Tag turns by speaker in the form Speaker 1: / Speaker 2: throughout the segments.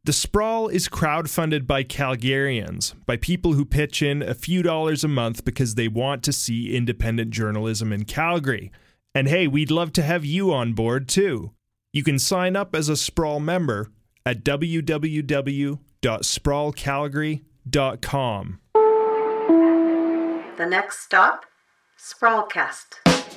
Speaker 1: The Sprawl is crowdfunded by Calgarians, by people who pitch in a few dollars a month because they want to see independent journalism in Calgary. And hey, we'd love to have you on board too. You can sign up as a Sprawl member at www.sprawlcalgary.com.
Speaker 2: The next stop, Sprawlcast.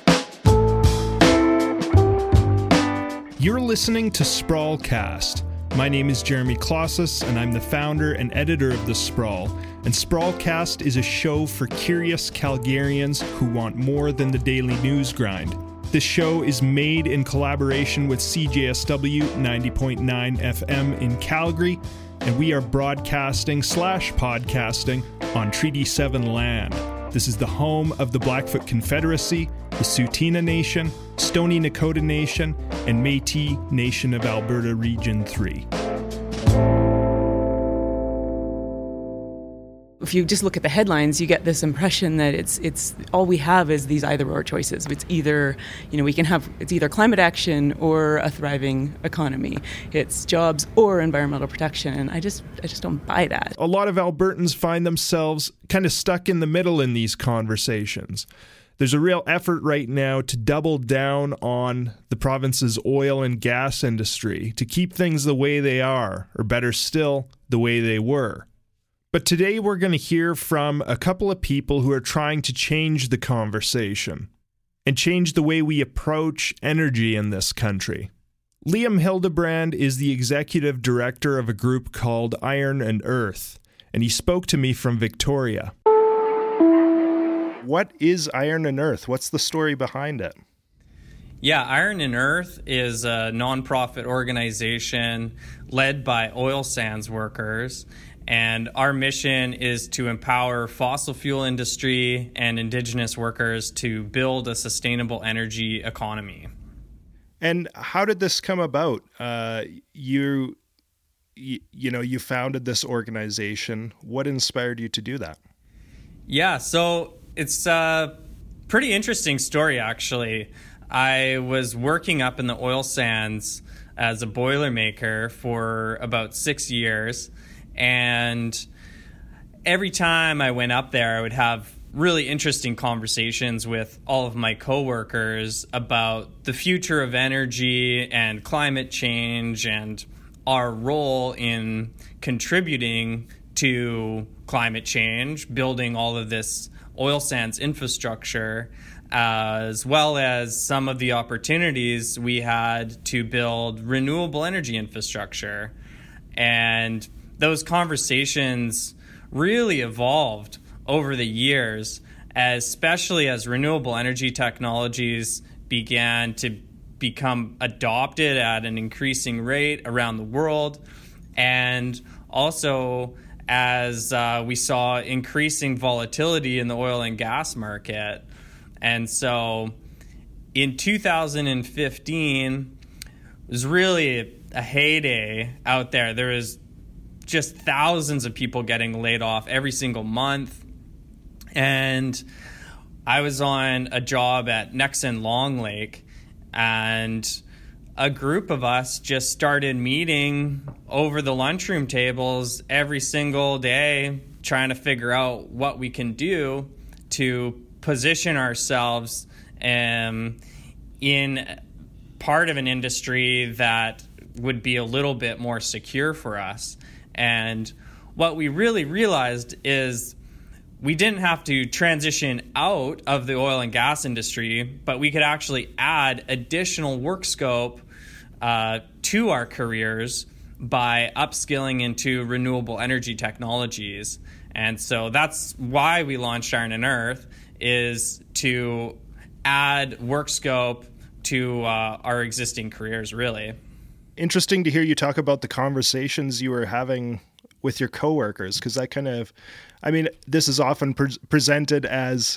Speaker 1: You're listening to Sprawlcast. My name is Jeremy Klossos, and I'm the founder and editor of The Sprawl. And Sprawlcast is a show for curious Calgarians who want more than the daily news grind. This show is made in collaboration with CJSW 90.9 FM in Calgary, and we are broadcasting/podcasting on Treaty 7 land. This is the home of the Blackfoot Confederacy, the Tsuut'ina Nation, Stoney Nakoda Nation, and Métis Nation of Alberta Region 3.
Speaker 3: If you just look at the headlines, you get this impression that it's all we have is these either-or choices. It's either, it's either climate action or a thriving economy. It's jobs or environmental protection, and I just don't buy that.
Speaker 1: A lot of Albertans find themselves kind of stuck in the middle in these conversations. There's a real effort right now to double down on the province's oil and gas industry, to keep things the way they are, or better still, the way they were. But today we're going to hear from a couple of people who are trying to change the conversation and change the way we approach energy in this country. Liam Hildebrand is the executive director of a group called Iron and Earth, and he spoke to me from Victoria. What is Iron and Earth? What's the story behind it?
Speaker 4: Yeah, Iron and Earth is a nonprofit organization led by oil sands workers. And our mission is to empower fossil fuel industry and Indigenous workers to build a sustainable energy economy.
Speaker 1: And how did this come about? You founded this organization. What inspired you to do that?
Speaker 4: Yeah, so it's a pretty interesting story, actually. I was working up in the oil sands as a boilermaker for about 6 years. And every time I went up there, I would have really interesting conversations with all of my coworkers about the future of energy and climate change and our role in contributing to climate change, building all of this oil sands infrastructure, as well as some of the opportunities we had to build renewable energy infrastructure. And those conversations really evolved over the years, especially as renewable energy technologies began to become adopted at an increasing rate around the world, and also as we saw increasing volatility in the oil and gas market. And so in 2015, it was really a heyday out there. There was just thousands of people getting laid off every single month. And I was on a job at Nexen Long Lake, and a group of us just started meeting over the lunchroom tables every single day, trying to figure out what we can do to position ourselves in part of an industry that would be a little bit more secure for us. And what we really realized is we didn't have to transition out of the oil and gas industry, but we could actually add additional work scope to our careers by upskilling into renewable energy technologies. And so that's why we launched Iron and Earth, is to add work scope to our existing careers, really.
Speaker 1: Interesting to hear you talk about the conversations you were having with your coworkers, because this is often presented as,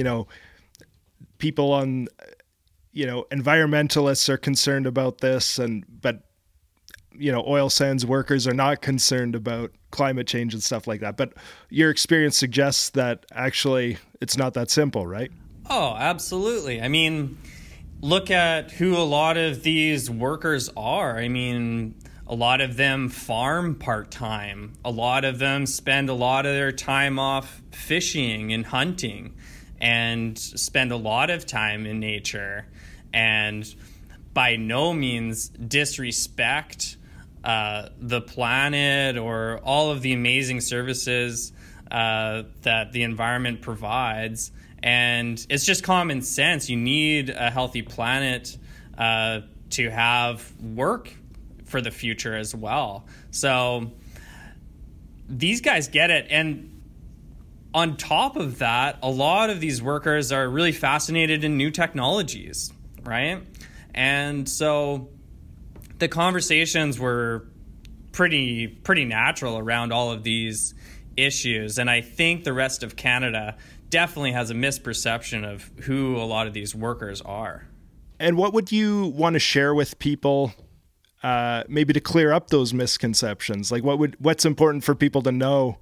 Speaker 1: people on, environmentalists are concerned about this, but oil sands workers are not concerned about climate change and stuff like that. But your experience suggests that actually it's not that simple, right?
Speaker 4: Oh, absolutely. I mean, look at who a lot of these workers are. I mean, A lot of them farm part-time. A lot of them spend a lot of their time off fishing and hunting and spend a lot of time in nature, and by no means disrespect the planet or all of the amazing services that the environment provides. And it's just common sense. You need a healthy planet to have work for the future as well. So these guys get it. And on top of that, a lot of these workers are really fascinated in new technologies, right? And so the conversations were pretty natural around all of these issues. And I think the rest of Canada definitely has a misperception of who a lot of these workers are.
Speaker 1: And what would you want to share with people, maybe to clear up those misconceptions? Like what's important for people to know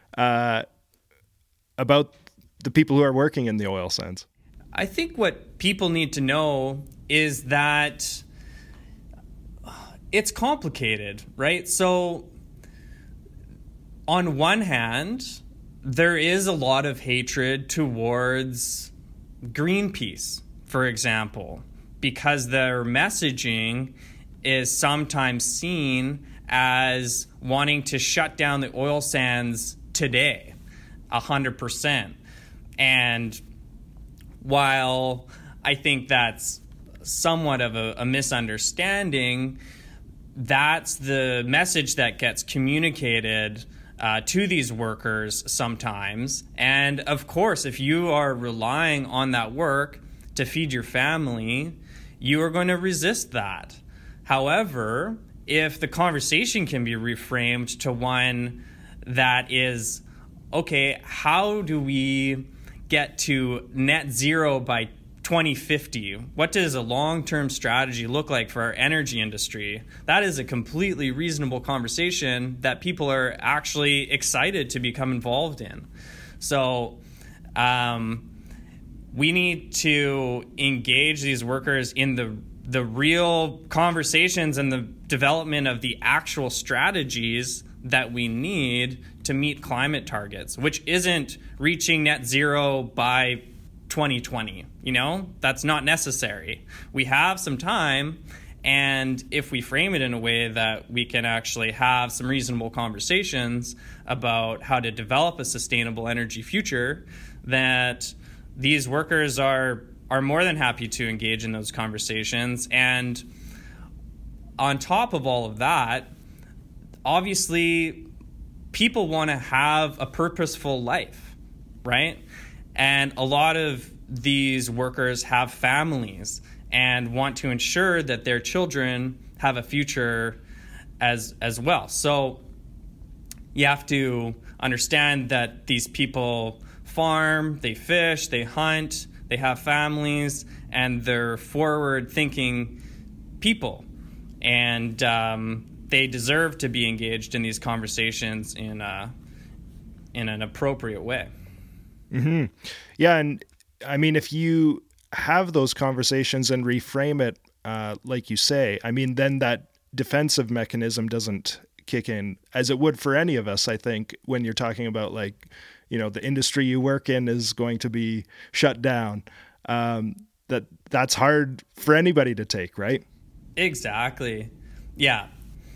Speaker 1: about the people who are working in the oil sands?
Speaker 4: I think what people need to know is that it's complicated, right? So on one hand, there is a lot of hatred towards Greenpeace, for example, because their messaging is sometimes seen as wanting to shut down the oil sands today, 100%. And while I think that's somewhat of a misunderstanding, that's the message that gets communicated to these workers sometimes. And of course, if you are relying on that work to feed your family, you are going to resist that. However, if the conversation can be reframed to one that is, okay, how do we get to net zero by 2050? What does a long-term strategy look like for our energy industry? That is a completely reasonable conversation that people are actually excited to become involved in. So we need to engage these workers in the real conversations and the development of the actual strategies that we need to meet climate targets, which isn't reaching net zero by 2020. That's not necessary. We have some time, and if we frame it in a way that we can actually have some reasonable conversations about how to develop a sustainable energy future, that these workers are more than happy to engage in those conversations. And on top of all of that, obviously, people want to have a purposeful life, right? And a lot of these workers have families and want to ensure that their children have a future as well. So you have to understand that these people farm, they fish, they hunt, they have families, and they're forward-thinking people. And they deserve to be engaged in these conversations in an appropriate way.
Speaker 1: Mm-hmm. Yeah, and I mean, if you have those conversations and reframe it, like you say, I mean, then that defensive mechanism doesn't kick in as it would for any of us, I think, when you're talking about like, the industry you work in is going to be shut down. That's hard for anybody to take, right?
Speaker 4: Exactly. Yeah.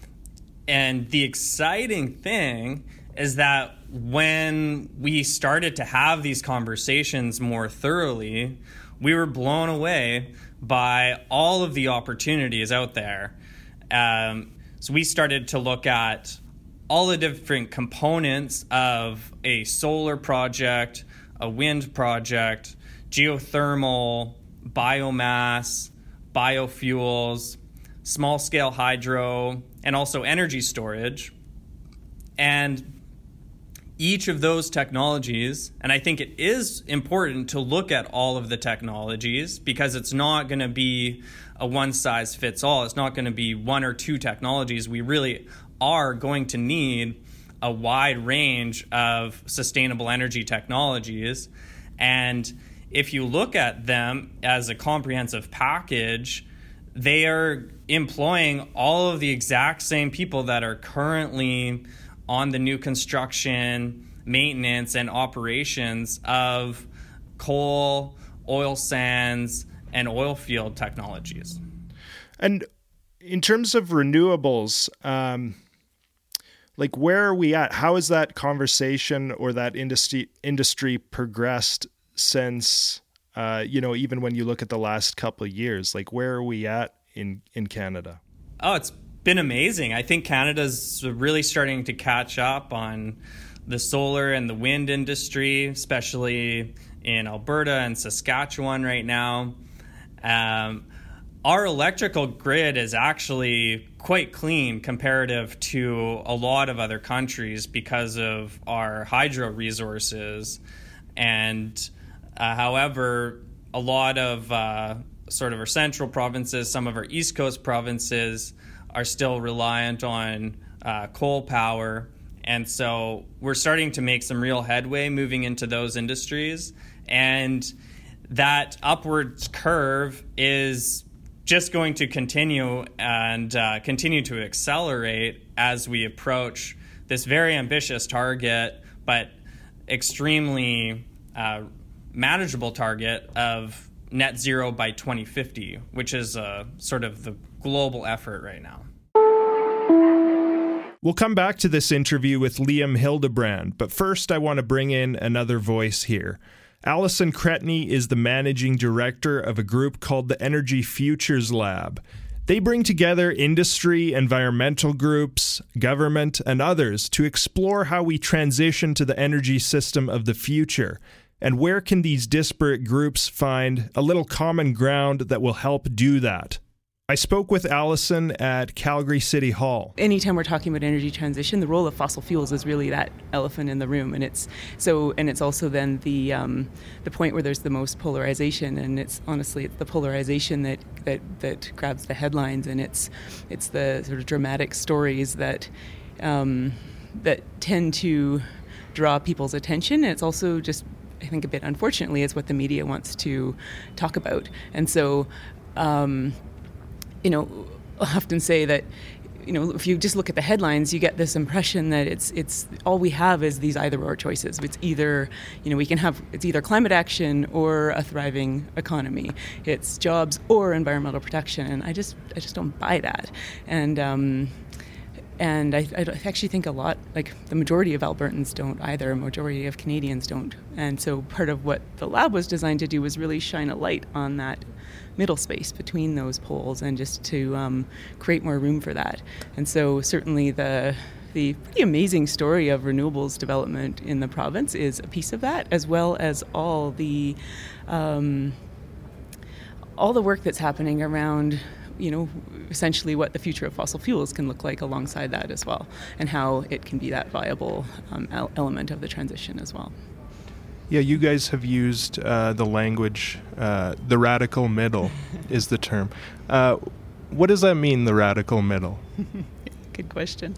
Speaker 4: And the exciting thing is that when we started to have these conversations more thoroughly, we were blown away by all of the opportunities out there. So we started to look at all the different components of a solar project, a wind project, geothermal, biomass, biofuels, small-scale hydro, and also energy storage. And each of those technologies, and I think it is important to look at all of the technologies because it's not going to be a one-size-fits-all. It's not going to be one or two technologies. We really are going to need a wide range of sustainable energy technologies. And if you look at them as a comprehensive package, they are employing all of the exact same people that are currently on the new construction, maintenance, and operations of coal, oil sands, and oil field technologies.
Speaker 5: And in terms of renewables, like where are we at? How has that conversation or that industry progressed since, even when you look at the last couple of years? Like where are we at in Canada?
Speaker 4: Oh, it's been amazing. I think Canada's really starting to catch up on the solar and the wind industry, especially in Alberta and Saskatchewan right now. Our electrical grid is actually quite clean comparative to a lot of other countries because of our hydro resources. And however, a lot of sort of our central provinces, some of our East Coast provinces are still reliant on coal power. And so we're starting to make some real headway moving into those industries. And that upwards curve is just going to continue and continue to accelerate as we approach this very ambitious target, but extremely manageable target of net zero by 2050, which is sort of the global effort right now.
Speaker 1: We'll come back to this interview with Liam Hildebrand, but first I want to bring in another voice here. Alison Cretney is the managing director of a group called the Energy Futures Lab. They bring together industry, environmental groups, government, and others to explore how we transition to the energy system of the future, and where can these disparate groups find a little common ground that will help do that. I spoke with Alison at Calgary City Hall.
Speaker 3: Anytime we're talking about energy transition, the role of fossil fuels is really that elephant in the room, and it's also then the point where there's the most polarization, and it's the polarization that grabs the headlines, and it's the sort of dramatic stories that tend to draw people's attention. And it's also just, I think, a bit unfortunately, it's what the media wants to talk about, and so. I'll often say that, if you just look at the headlines, you get this impression that it's all we have is these either-or choices. It's either, it's either climate action or a thriving economy. It's jobs or environmental protection, and I just don't buy that. And I actually think a lot, like the majority of Albertans don't either, a majority of Canadians don't. And so part of what the lab was designed to do was really shine a light on that middle space between those poles and just to create more room for that. And so certainly the pretty amazing story of renewables development in the province is a piece of that, as well as all the work that's happening around essentially what the future of fossil fuels can look like alongside that as well, and how it can be that viable element of the transition as well.
Speaker 5: Yeah, you guys have used the language, the radical middle is the term. What does that mean, the radical middle?
Speaker 3: Good question.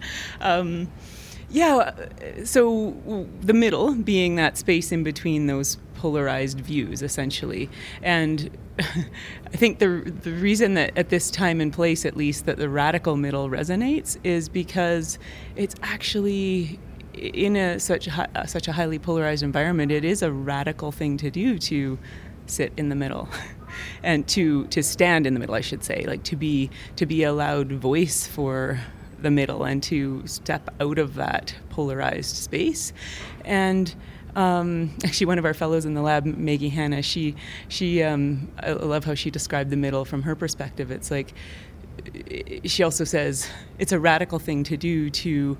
Speaker 3: So the middle being that space in between those polarized views, essentially. And I think the reason that at this time and place, at least, that the radical middle resonates is because it's actually, in such a highly polarized environment, it is a radical thing to do to sit in the middle. And to stand in the middle, I should say, like to be allowed voice for the middle and to step out of that polarized space. And actually, one of our fellows in the lab, Maggie Hanna, she I love how she described the middle from her perspective. It's like, she also says it's a radical thing to do to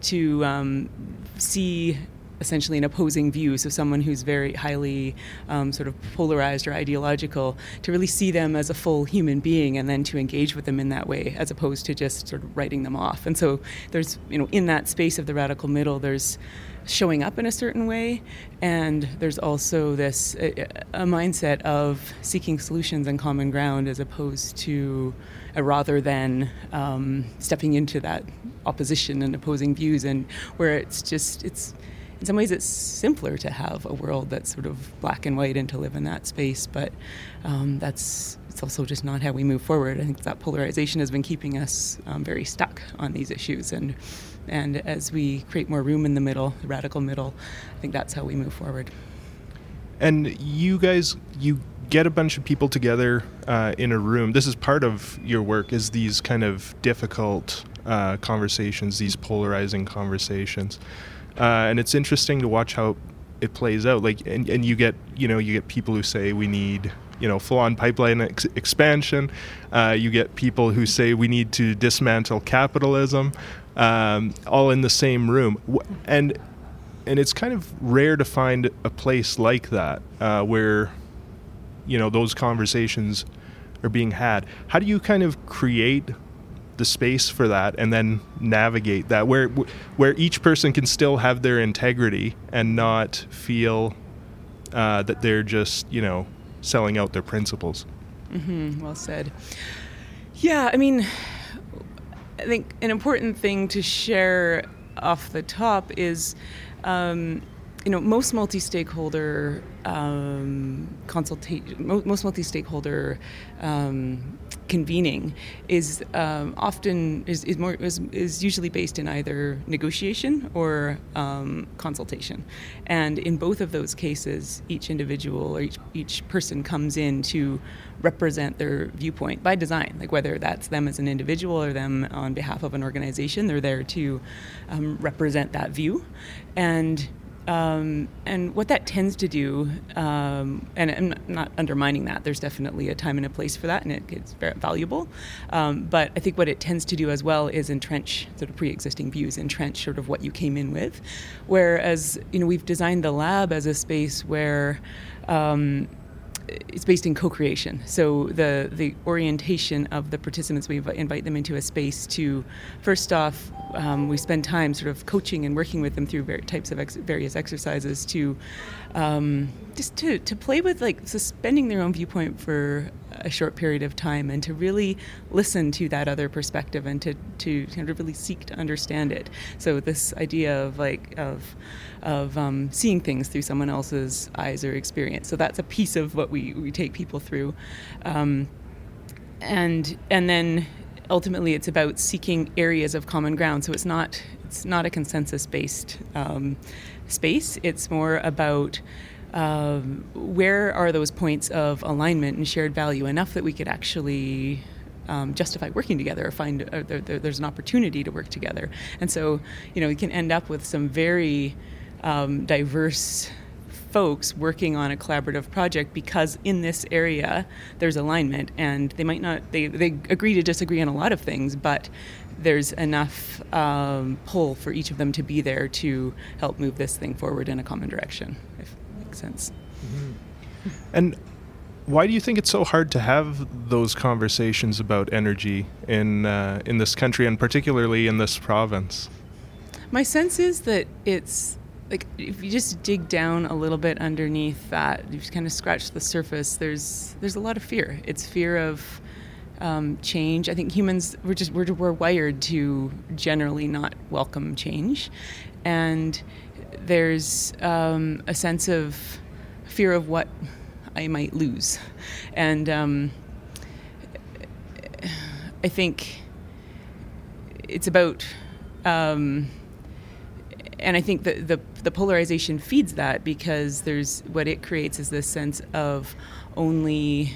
Speaker 3: see essentially an opposing view, so someone who's very highly sort of polarized or ideological, to really see them as a full human being and then to engage with them in that way, as opposed to just sort of writing them off. And so there's, in that space of the radical middle, there's showing up in a certain way, and there's also this a mindset of seeking solutions and common ground, as opposed to rather than stepping into that opposition and opposing views, and where it's in some ways it's simpler to have a world that's sort of black and white and to live in that space, but that's it's also just not how we move forward. I think that polarization has been keeping us very stuck on these issues, and as we create more room in the middle, the radical middle, I think that's how we move forward.
Speaker 1: And you guys, you get a bunch of people together in a room. This is part of your work, is these kind of difficult conversations, these polarizing conversations. And it's interesting to watch how it plays out. Like, and you get people who say we need, full-on pipeline expansion. You get people who say we need to dismantle capitalism, all in the same room. And it's kind of rare to find a place like that where, those conversations are being had. How do you kind of create the space for that and then navigate that where each person can still have their integrity and not feel that they're just, selling out their principles?
Speaker 3: Mm-hmm. Well said. Yeah, I mean, I think an important thing to share off the top is, most multi-stakeholder consultation, most multi-stakeholder convening is is usually based in either negotiation or consultation, and in both of those cases, each individual or each person comes in to represent their viewpoint by design. Like whether that's them as an individual or them on behalf of an organization, they're there to represent that view, and what that tends to do, and I'm not undermining that, there's definitely a time and a place for that, and it's very valuable. But I think what it tends to do as well is entrench sort of pre-existing views, entrench sort of what you came in with. Whereas, we've designed the lab as a space where it's based in co-creation. So the orientation of the participants, we invite them into a space to, first off, we spend time sort of coaching and working with them through various exercises to just to play with, like, suspending their own viewpoint for a short period of time, and to really listen to that other perspective, and to kind of really seek to understand it. So this idea of seeing things through someone else's eyes or experience. So that's a piece of what we take people through, and then ultimately it's about seeking areas of common ground. So it's not a consensus-based space. It's more about where are those points of alignment and shared value enough that we could actually justify working together, or find there's an opportunity to work together. And so, we can end up with some very diverse folks working on a collaborative project, because in this area there's alignment, and they might not, they agree to disagree on a lot of things, but there's enough pull for each of them to be there to help move this thing forward in a common direction, if that makes sense.
Speaker 1: Mm-hmm. And why do you think it's so hard to have those conversations about energy in this country, and particularly in this province?
Speaker 3: My sense is that it's, like, if you just dig down a little bit underneath that, you just kind of scratch the surface, there's a lot of fear. It's fear of change. I think humans, we're wired to generally not welcome change, and there's a sense of fear of what I might lose, and I think it's about. And I think that the polarization feeds that, because there's what it creates is this sense of only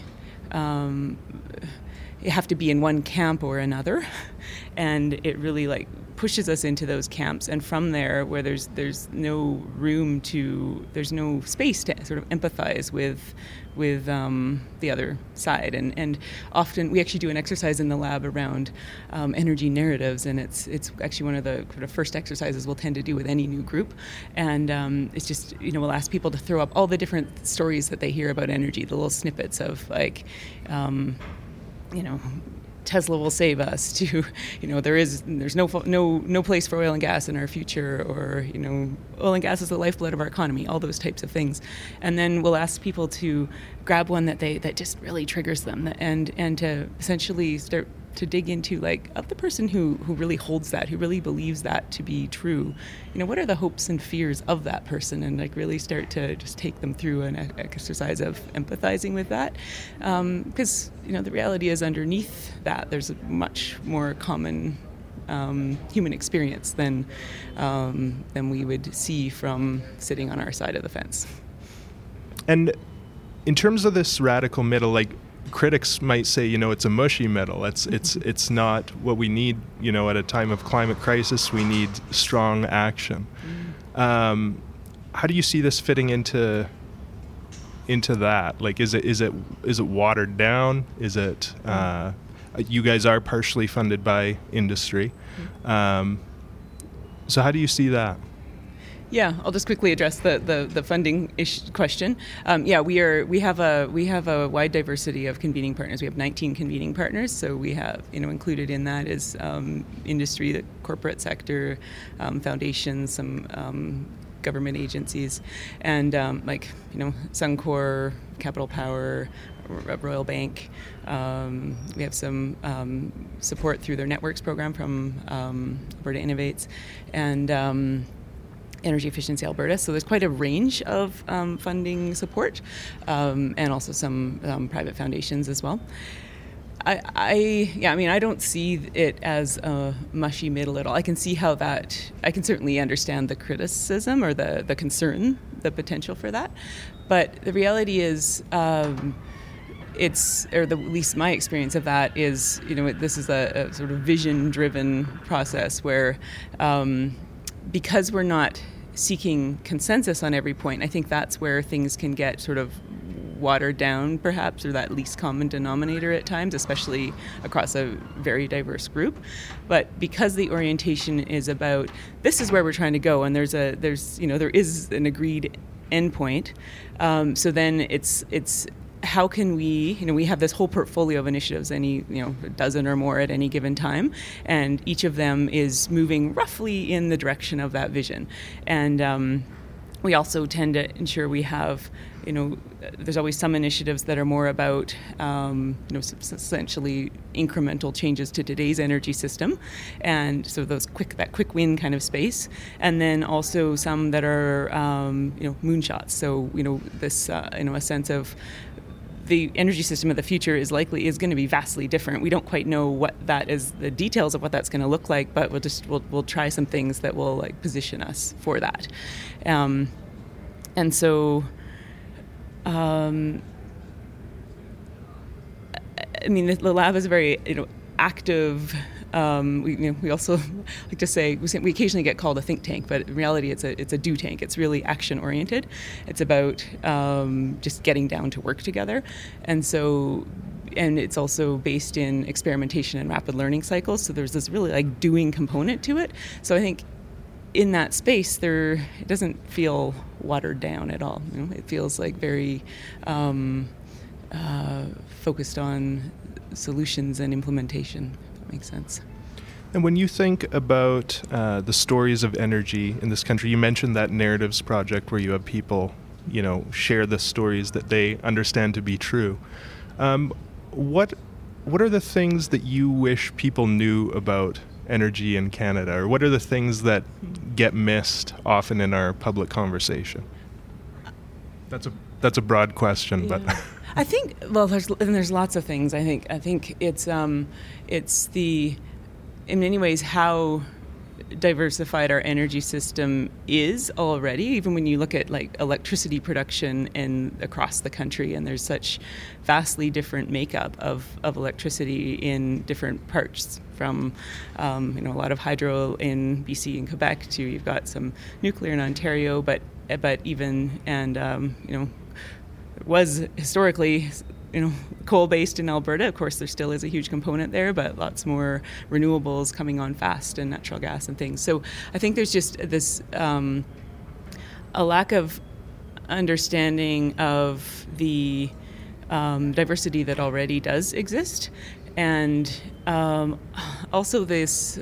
Speaker 3: you have to be in one camp or another, and it really pushes us into those camps. And from there, where there's no room there's no space to sort of empathize with the other side. And often we actually do an exercise in the lab around energy narratives, and it's actually one of the sort of first exercises we'll tend to do with any new group. And it's just, we'll ask people to throw up all the different stories that they hear about energy, the little snippets of Tesla will save us, to there's no place for oil and gas in our future, or oil and gas is the lifeblood of our economy, all those types of things. And then we'll ask people to grab one that just really triggers them, and to essentially start to dig into, like, of the person who really holds that, who really believes that to be true, what are the hopes and fears of that person, and like really start to just take them through an exercise of empathizing with that, because the reality is underneath that there's a much more common human experience than we would see from sitting on our side of the fence.
Speaker 1: And in terms of this radical middle, like, critics might say, it's a mushy middle. It's not what we need. At a time of climate crisis, we need strong action. How do you see this fitting into that? Like, is it watered down? Is it? You guys are partially funded by industry, so how do you see that?
Speaker 3: Yeah, I'll just quickly address the funding question. We have a wide diversity of convening partners. We have 19 convening partners, so we have included in that is industry, the corporate sector, foundations, some government agencies, and Suncor, Capital Power, Royal Bank. We have some support through their networks program from Alberta Innovates, and Energy Efficiency Alberta. So there's quite a range of funding support, and also some private foundations as well. I don't see it as a mushy middle at all. I can see how I can certainly understand the criticism or the concern, the potential for that. But the reality is, at least my experience of that is, this is a sort of vision-driven process where, because we're not seeking consensus on every point, I think that's where things can get sort of watered down, perhaps, or that least common denominator at times, especially across a very diverse group. But because the orientation is about, this is where we're trying to go, and there is an agreed endpoint, so then it's how can we have this whole portfolio of initiatives, a dozen or more at any given time, and each of them is moving roughly in the direction of that vision. And we also tend to ensure we have, there's always some initiatives that are more about, essentially incremental changes to today's energy system, and so that quick win kind of space, and then also some that are, moonshots. So, this, a sense of the energy system of the future is going to be vastly different. We don't quite know what that is, the details of what that's going to look like, but we'll try some things that will position us for that. And so, the lab is a very active. We also like to say we occasionally get called a think tank, but in reality it's a do tank. It's really action oriented. It's about just getting down to work together, and it's also based in experimentation and rapid learning cycles. So there's this really doing component to it. So I think in that space it doesn't feel watered down at all. It feels like very focused on solutions and implementation. Makes sense.
Speaker 1: And when you think about the stories of energy in this country, you mentioned that Narratives Project where you have people, share the stories that they understand to be true. What are the things that you wish people knew about energy in Canada, or what are the things that get missed often in our public conversation? That's a broad question,
Speaker 3: yeah.
Speaker 1: But
Speaker 3: I think there's lots of things. I think it's in many ways how diversified our energy system is already. Even when you look at electricity production across the country, and there's such vastly different makeup of electricity in different parts. From a lot of hydro in BC and Quebec to you've got some nuclear in Ontario, but even was historically, coal-based in Alberta. Of course, there still is a huge component there, but lots more renewables coming on fast, and natural gas and things. So I think there's just this a lack of understanding of the diversity that already does exist, and also this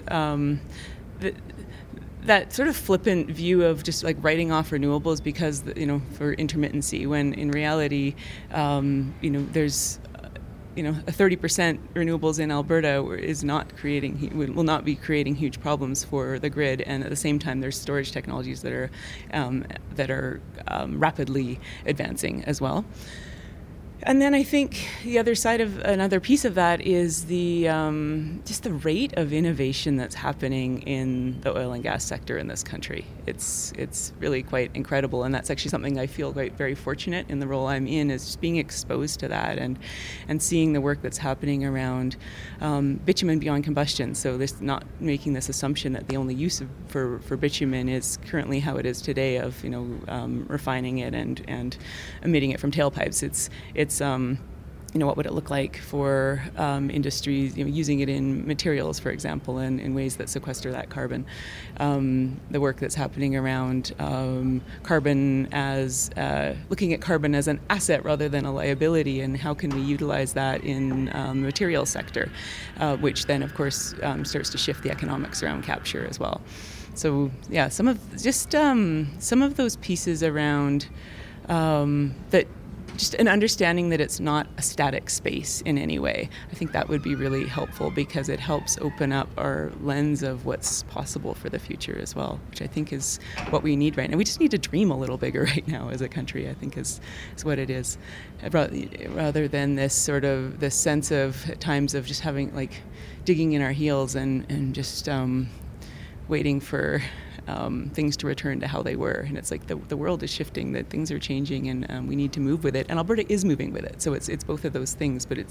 Speaker 3: that sort of flippant view of just writing off renewables because for intermittency, when in reality there's a 30% renewables in Alberta will not be creating huge problems for the grid, and at the same time there's storage technologies that are rapidly advancing as well. And then I think another piece of that is the just the rate of innovation that's happening in the oil and gas sector in this country. It's really quite incredible, and that's actually something I feel very fortunate in the role I'm in, is just being exposed to that and seeing the work that's happening around bitumen beyond combustion. So this, not making this assumption that the only use for bitumen is currently how it is today, of refining it and emitting it from tailpipes. It's what would it look like for industries, using it in materials, for example, and in ways that sequester that carbon. The work that's happening around carbon as looking at carbon as an asset rather than a liability, and how can we utilize that in the materials sector, which then, of course, starts to shift the economics around capture as well. So, yeah, some of those pieces around that. Just an understanding that it's not a static space in any way. I think that would be really helpful, because it helps open up our lens of what's possible for the future as well, which I think is what we need right now. We just need to dream a little bigger right now as a country, I think is what it is, rather than this sense of at times of just having, digging in our heels and just waiting for things to return to how they were. And it's like the world is shifting, that things are changing, and we need to move with it. And Alberta is moving with it. So it's both of those things. But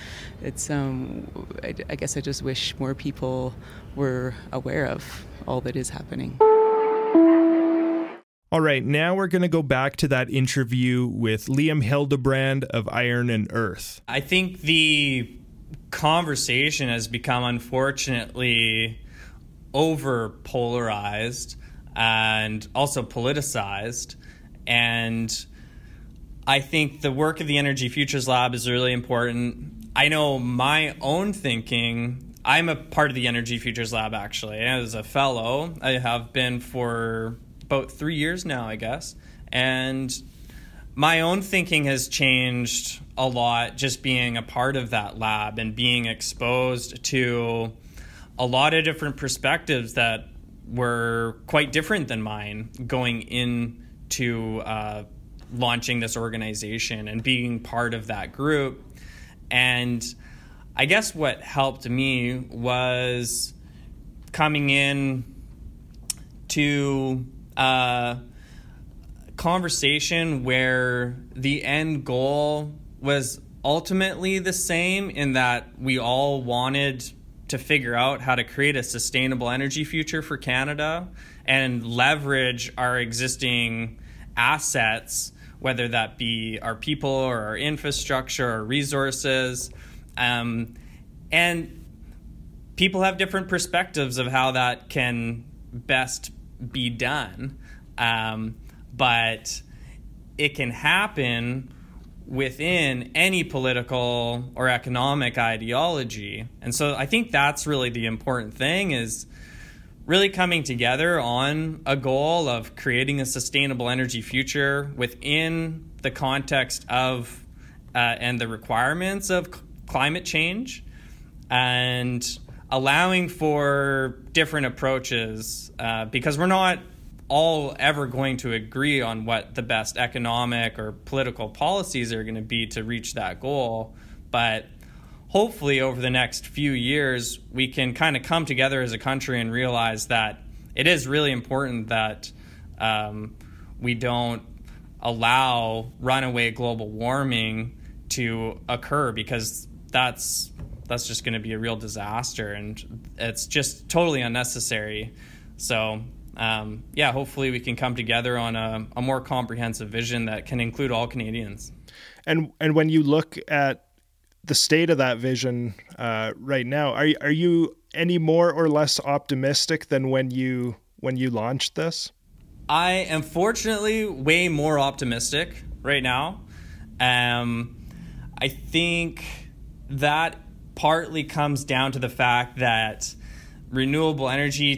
Speaker 3: I guess I just wish more people were aware of all that is happening.
Speaker 1: All right, now we're going to go back to that interview with Liam Hildebrand of Iron and Earth.
Speaker 4: I think the conversation has become, unfortunately, over polarized and also politicized, and I think the work of the Energy Futures Lab is really important. I know my own thinking. I'm a part of the Energy Futures Lab, actually, as a fellow. I have been for about 3 years now, I guess, and my own thinking has changed a lot just being a part of that lab and being exposed to a lot of different perspectives that were quite different than mine going into launching this organization and being part of that group. And I guess what helped me was coming in to a conversation where the end goal was ultimately the same, in that we all wanted to figure out how to create a sustainable energy future for Canada and leverage our existing assets, whether that be our people or our infrastructure or resources. And people have different perspectives of how that can best be done. But it can happen within any political or economic ideology. And so I think that's really the important thing, is really coming together on a goal of creating a sustainable energy future within the context of and the requirements of climate change, and allowing for different approaches, because we're not all ever going to agree on what the best economic or political policies are going to be to reach that goal. But hopefully over the next few years, we can kind of come together as a country and realize that it is really important that we don't allow runaway global warming to occur, because that's just going to be a real disaster, and it's just totally unnecessary. So hopefully we can come together on a more comprehensive vision that can include all Canadians.
Speaker 5: And when you look at the state of that vision right now, are you any more or less optimistic than when you launched this?
Speaker 4: I am fortunately way more optimistic right now. I think that partly comes down to the fact that renewable energy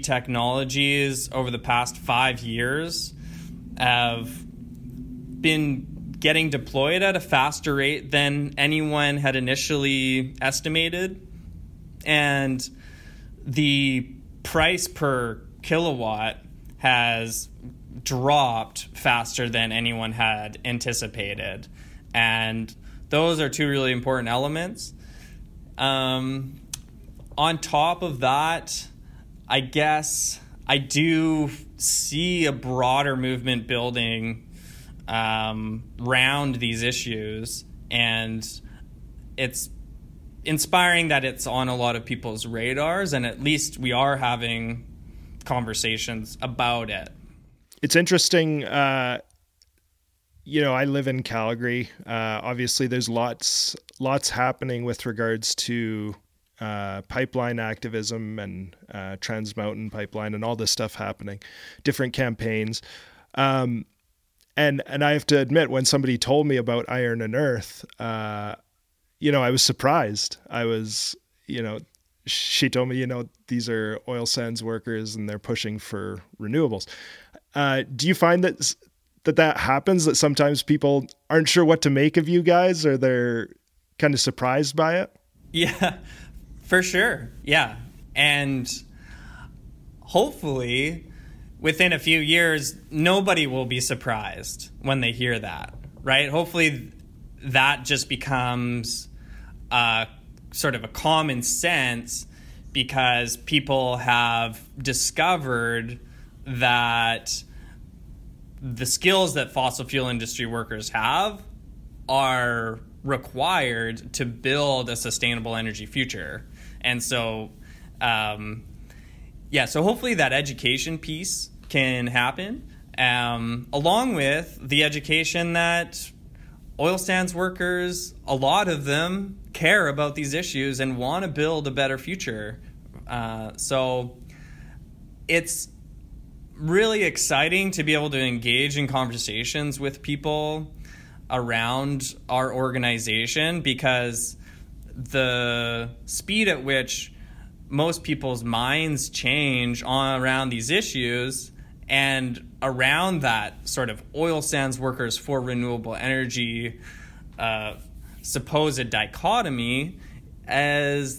Speaker 4: technologies over the past 5 years have been getting deployed at a faster rate than anyone had initially estimated. And the price per kilowatt has dropped faster than anyone had anticipated. And those are two really important elements. On top of that, I guess I do see a broader movement building around these issues, and it's inspiring that it's on a lot of people's radars, and at least we are having conversations about it.
Speaker 5: It's interesting. I live in Calgary. Obviously, there's lots happening with regards to pipeline activism and Trans Mountain Pipeline and all this stuff happening, different campaigns. And I have to admit, when somebody told me about Iron and Earth, I was surprised. She told me, these are oil sands workers and they're pushing for renewables. Do you find that happens, that sometimes people aren't sure what to make of you guys, or they're kind of surprised by it?
Speaker 4: Yeah, for sure. Yeah. And hopefully within a few years, nobody will be surprised when they hear that, right? Hopefully that just becomes sort of a common sense, because people have discovered that the skills that fossil fuel industry workers have are required to build a sustainable energy future. And so, so hopefully that education piece can happen, along with the education that oil sands workers, a lot of them care about these issues and want to build a better future. So it's really exciting to be able to engage in conversations with people around our organization, because the speed at which most people's minds change around these issues and around that sort of oil sands workers for renewable energy supposed dichotomy, as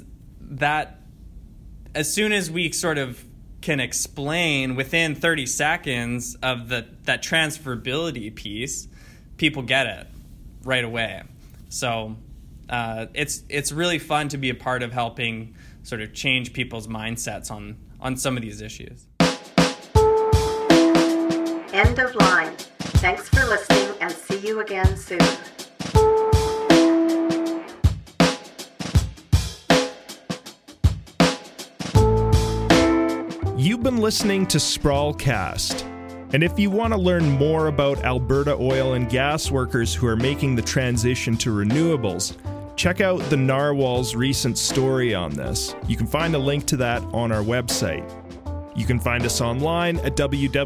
Speaker 4: soon as we sort of can explain within 30 seconds of that transferability piece, people get it right away. So it's really fun to be a part of helping sort of change people's mindsets on some of these issues.
Speaker 2: End of line. Thanks for listening, and see you again soon.
Speaker 1: You've been listening to Sprawlcast. And if you want to learn more about Alberta oil and gas workers who are making the transition to renewables, check out the Narwhal's recent story on this. You can find a link to that on our website. You can find us online at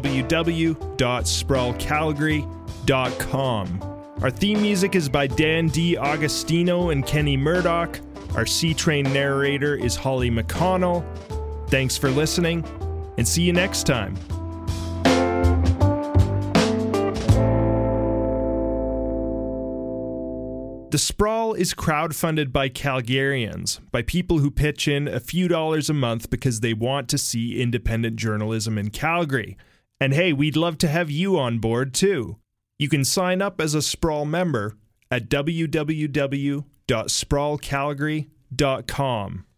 Speaker 1: www.sprawlcalgary.com. Our theme music is by Dan D. Agostino and Kenny Murdoch. Our C-Train narrator is Holly McConnell. Thanks for listening, and see you next time. The Sprawl is crowdfunded by Calgarians, by people who pitch in a few dollars a month because they want to see independent journalism in Calgary. And hey, we'd love to have you on board too. You can sign up as a Sprawl member at www.sprawlcalgary.com.